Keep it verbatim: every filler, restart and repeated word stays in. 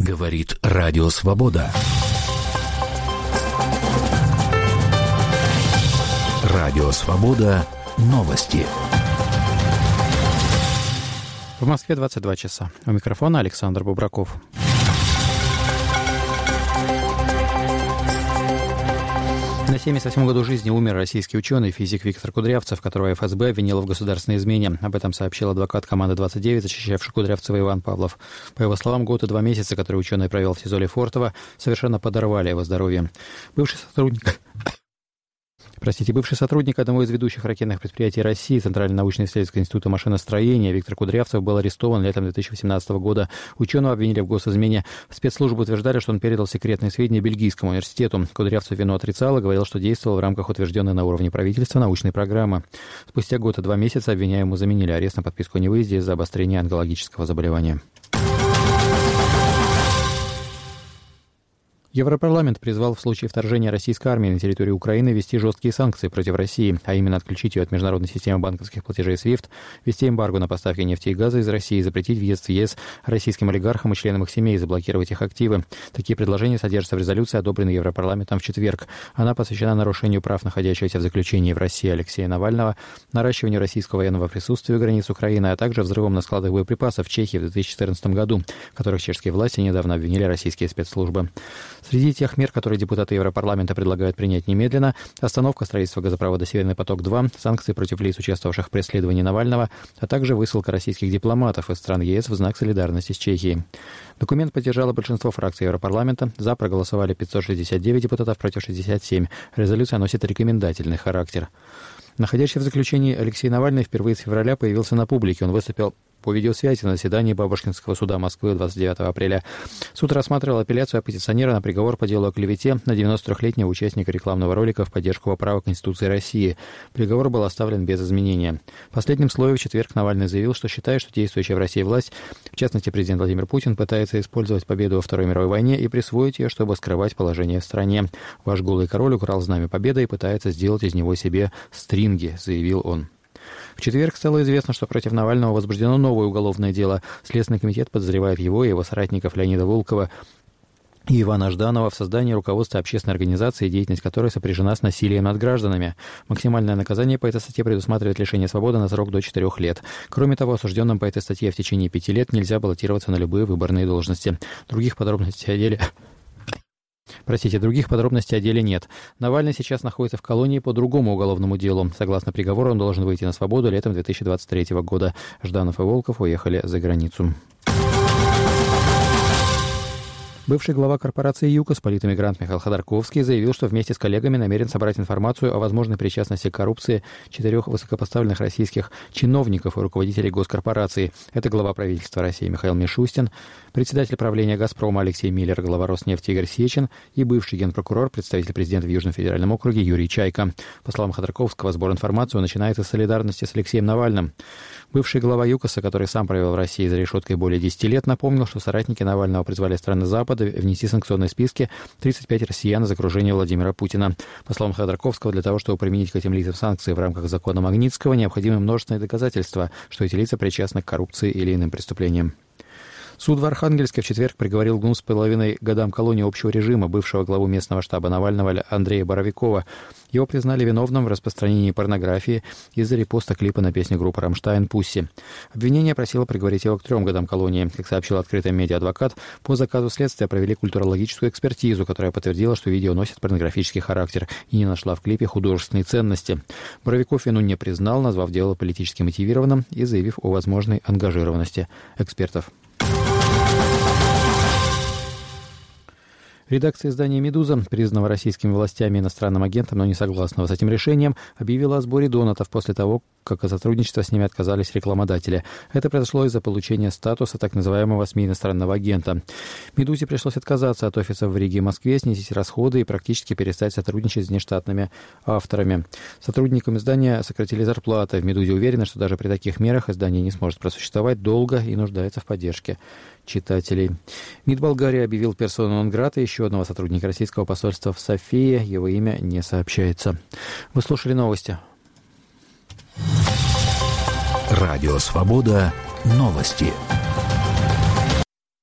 Говорит Радио Свобода. Радио Свобода. Новости. В Москве двадцать два часа. У микрофона Александр Бубраков. На семьдесят восьмом году жизни умер российский ученый, физик Виктор Кудрявцев, которого эф эс бэ обвинила в государственной измене. Об этом сообщил адвокат команды двадцать девять, защищавший Кудрявцева Иван Павлов. По его словам, год и два месяца, которые ученый провел в СИЗО Лефортово, совершенно подорвали его здоровье. Бывший сотрудник... Простите, бывший сотрудник одного из ведущих ракетных предприятий России, Центрального научно-исследовательского института машиностроения Виктор Кудрявцев был арестован летом две тысячи восемнадцатого года. Ученого обвинили в госизмене. Спецслужбы утверждали, что он передал секретные сведения Бельгийскому университету. Кудрявцев вину отрицал и говорил, что действовал в рамках утвержденной на уровне правительства научной программы. Спустя год и два месяца обвиняемому заменили арест на подписку о невыезде из-за обострения онкологического заболевания. Европарламент призвал в случае вторжения российской армии на территорию Украины ввести жесткие санкции против России, а именно отключить ее от международной системы банковских платежей свифт, ввести эмбарго на поставки нефти и газа из России, запретить въезд в ЕС российским олигархам и членам их семей, заблокировать их активы. Такие предложения содержатся в резолюции, одобренной Европарламентом в четверг. Она посвящена нарушению прав находящегося в заключении в России Алексея Навального, наращиванию российского военного присутствия у границ Украины, а также взрывом на складах боеприпасов в Чехии в две тысячи четырнадцатом году, в которых чешские власти недавно обвинили российские спецслужбы. Среди тех мер, которые депутаты Европарламента предлагают принять немедленно, остановка строительства газопровода «Северный поток-два», санкции против лиц, участвовавших в преследовании Навального, а также высылка российских дипломатов из стран ЕС в знак солидарности с Чехией. Документ поддержало большинство фракций Европарламента. За проголосовали пятьсот шестьдесят девять депутатов против шестьдесят семь. Резолюция носит рекомендательный характер. Находящийся в заключении Алексей Навальный впервые с февраля появился на публике. Он выступил по видеосвязи на заседании Бабушкинского суда Москвы двадцать девятого апреля. Суд рассматривал апелляцию оппозиционера на приговор по делу о клевете на девяносто трёхлетнего участника рекламного ролика в поддержку права Конституции России. Приговор был оставлен без изменения. В последнем слове в четверг Навальный заявил, что считает, что действующая в России власть, в частности президент Владимир Путин, пытается использовать победу во Второй мировой войне и присвоить ее, чтобы скрывать положение в стране. «Ваш голый король украл знамя победы и пытается сделать из него себе стринги», заявил он. В четверг стало известно, что против Навального возбуждено новое уголовное дело. Следственный комитет подозревает его и его соратников Леонида Волкова и Ивана Жданова в создании руководства общественной организации, деятельность которой сопряжена с насилием над гражданами. Максимальное наказание по этой статье предусматривает лишение свободы на срок до четырех лет. Кроме того, осужденным по этой статье в течение пяти лет нельзя баллотироваться на любые выборные должности. Других подробностей о деле... Простите, других подробностей о деле нет. Навальный сейчас находится в колонии по другому уголовному делу. Согласно приговору, он должен выйти на свободу летом две тысячи двадцать третьего года. Жданов и Волков уехали за границу. Бывший глава корпорации ЮКОС, политэмигрант Михаил Ходорковский, заявил, что вместе с коллегами намерен собрать информацию о возможной причастности к коррупции четырех высокопоставленных российских чиновников и руководителей госкорпорации. Это глава правительства России Михаил Мишустин, председатель правления «Газпрома» Алексей Миллер, глава Роснефти Игорь Сечин и бывший генпрокурор, представитель президента в Южном федеральном округе Юрий Чайка. По словам Ходорковского, сбор информации начинается с солидарности с Алексеем Навальным. Бывший глава ЮКОСа, который сам провел в России за решеткой более десяти лет, напомнил, что соратники Навального призвали страны Запада внести санкционные списки тридцать пять россиян из окружения Владимира Путина. По словам Ходорковского, для того, чтобы применить к этим лицам санкции в рамках закона Магнитского, необходимы множественные доказательства, что эти лица причастны к коррупции или иным преступлениям. Суд в Архангельске в четверг приговорил к двум с половиной годам колонии общего режима бывшего главу местного штаба Навального Андрея Боровикова. Его признали виновным в распространении порнографии из-за репоста клипа на песню группы «Рамштайн» «Пусси». Обвинение просило приговорить его к трем годам колонии. Как сообщил открытый медиа-адвокат, по заказу следствия провели культурологическую экспертизу, которая подтвердила, что видео носит порнографический характер и не нашла в клипе художественной ценности. Боровиков вину не признал, назвав дело политически мотивированным и заявив о возможной ангажированности экспертов. Редакция издания «Медуза», признанного российскими властями иностранным агентом, но не согласного с этим решением, объявила о сборе донатов после того, как от сотрудничества с ними отказались рекламодатели. Это произошло из-за получения статуса так называемого СМИ иностранного агента. «Медузе» пришлось отказаться от офисов в Риге и Москве, снизить расходы и практически перестать сотрудничать с внештатными авторами. Сотрудникам издания сократили зарплаты. В «Медузе» уверены, что даже при таких мерах издание не сможет просуществовать долго и нуждается в поддержке читателей. МИД Болгарии объявил персону нон-грата еще одного сотрудника российского посольства в Софии. Его имя не сообщается. Вы слушали новости. Радио «Свобода». Новости.